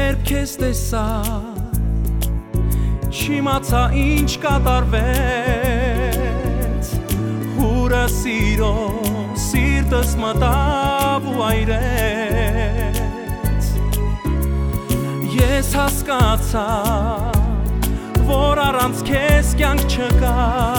երբ քեզ տեսա չիմացա ինչ կատարվեց հուրը սիրո սիրտս մտավ ու այրեց ես հասկացա որ առանց քեզ կյանք չկա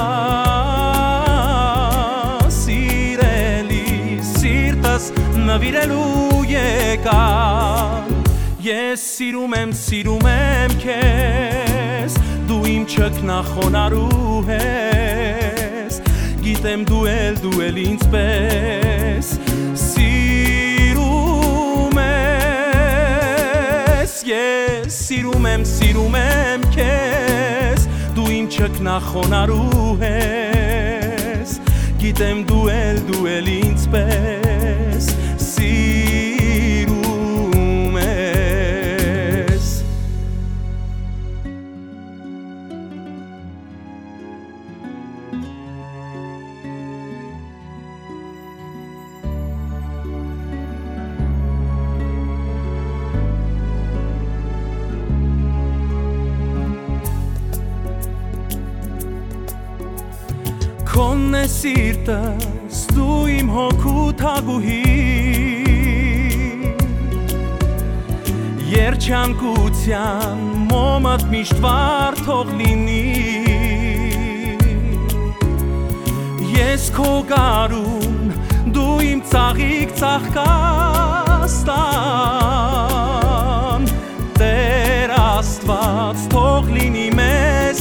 սիրելի սիրտս նվիրելու եկա ես սիրում եմ քեզ դու իմ չքնախոնարու ես գիտեմ դու էլ ինձ պես սիրում ես ես սիրում եմ քեզ դու իմ չքնախոնարու ես գիտեմ դու էլ ինձ պես սիրում ես Քոնն է սիրտս դու իմ հոգու թագուհի երջանկության մոմդ միշտ վառ թող լինի ես քո գարուն դու իմ ծաղիկ ծաղկաստան Տեր Աստված թող լինի մեզ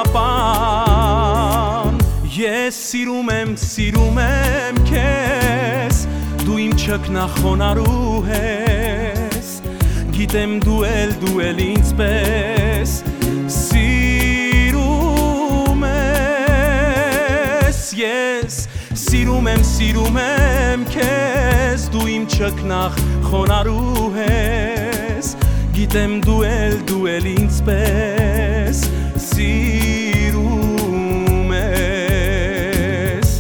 պահապան Ես սիրում եմ քեզ դու իմ չքնախոնարու ես գիտեմ դու էլ ինձ պես սիրում ես ես սիրում եմ քեզ դու իմ չքնախոնարու ես գիտեմ դու էլ ինձ պես սիրում ես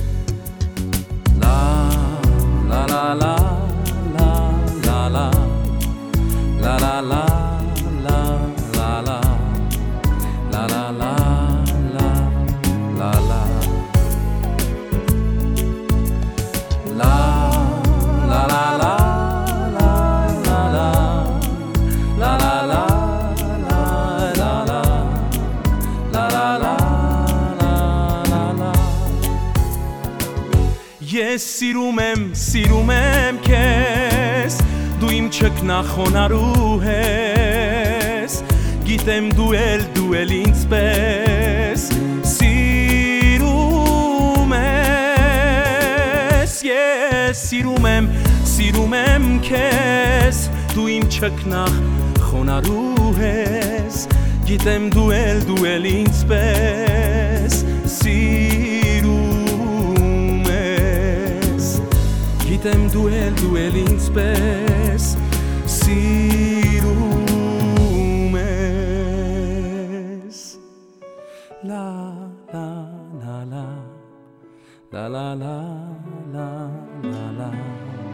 Ես սիրում եմ քեզ դու իմ չքնախոնարու ես գիտեմ դու էլ ինձ պես սիրում ես ես սիրում եմ քեզ դու իմ չքնախոնարու ես գիտեմ դու էլ ինձ պես սիրում գիտեմ դու էլ ինձ պես սիրում ես La la la la la la la la la